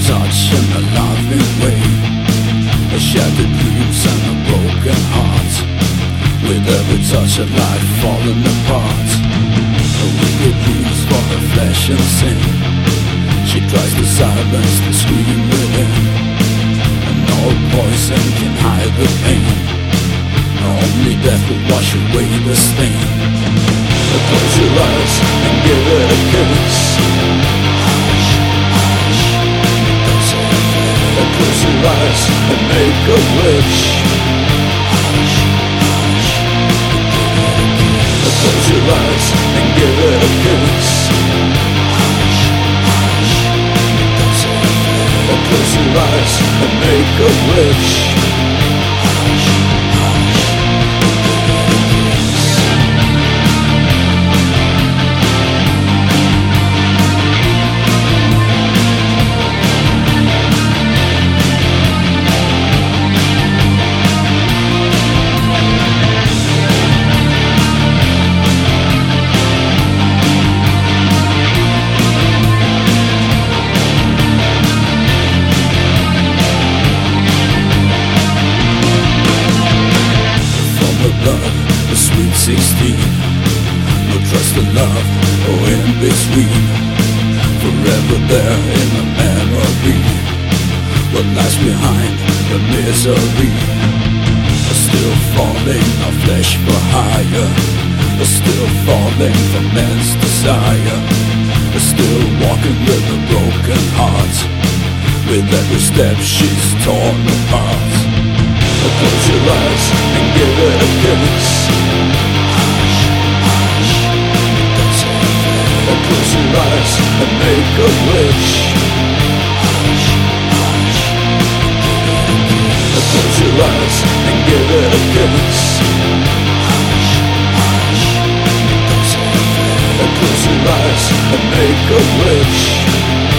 touch in a loving way, a shattered dreams and a broken heart. With every touch of life falling apart, a wicked dreams for her flesh and sin. She tries to silence the scream within, and no poison can hide the pain. Only death will wash away the stain. Close your eyes and give it a kiss. Hush, hush, don't say a thing. Close your eyes and make a wish. Hush, hush, close your eyes and give it a kiss. Hush, hush, don't say a thing. Close your eyes and make a wish. Hush, hush. The sweet 16, no trust in love or in between. Forever there in the memory, what lies behind the misery. Still falling, our flesh for higher. Still falling for men's desire. Still walking with a broken heart. With every step she's torn apart. Close your eyes and give it a kiss. Hush, hush, don't say a thing. Close your eyes and make a wish. Hush, hush, close your eyes and give it a kiss. Hush, hush, don't say a thing. Close your eyes and make a wish.